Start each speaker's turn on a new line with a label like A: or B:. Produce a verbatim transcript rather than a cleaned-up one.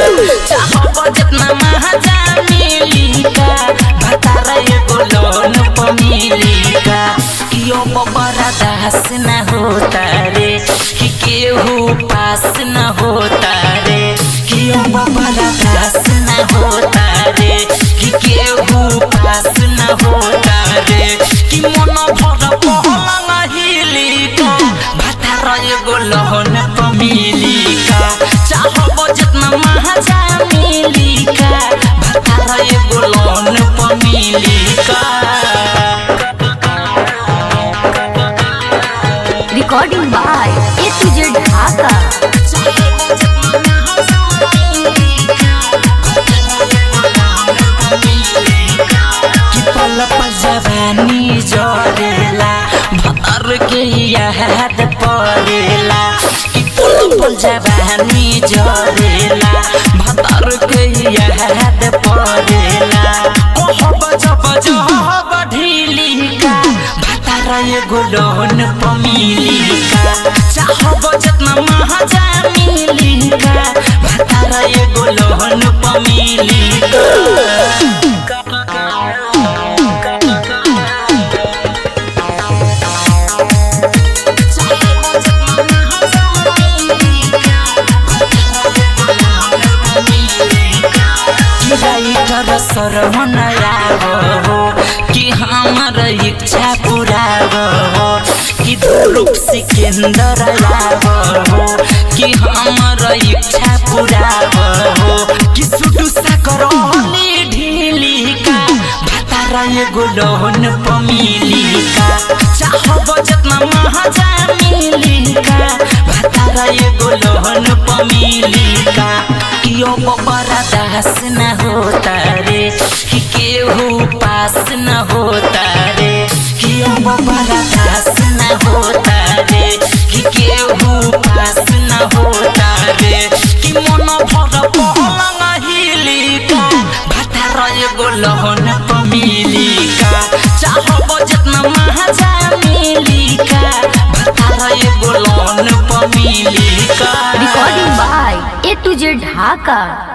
A: चाहब जितना महाजा मिली का भतार एगो लोन पर मिली का कियो बबरा दास न होता रे कि केहू पास न होता रे कियो बबरा दास न होता रे कि केहू पास न होता रे कि मन भर पहलंग हिली का भतार एगो लोन पर मिली का चाहब जितना महाजा मिली का भतार एगो लोन पर मिली का।
B: Recording by A to Z Dhaka.
A: कि पल पल जवानी जोरेला भतार के याद पड़ेला कि पल पल जवानी जोरेला भतार के याद पड़ेला कहब जब जब ढीली का भतार एगो लोन पर मिली का चाहब जितना महाजा मिली का भतार एगो लोन पर मिली का। राइटर सरवन हो कि हमार इच्छा पूरा हो कि ध्रुव सिकंदर हो कि हमार इच्छा पूरा हो कि सुटू साकर ढीली का भतार एगो लोन पर मिली का चाहब जितना महाजा मिली का भतार एगो लोन पर मिली का कियो बबरा दास न होता रे कि केहू पास न होता रे कियो बबरा दास न होता रे कि केहू पास न होता रे कि मन भर पहलंग हिली का भतार एगो लोन पर मिली का चाहब जितना महाजा मिली का भतार एगो लोन पर मिली का।
B: Recording by A to Z Dhaka.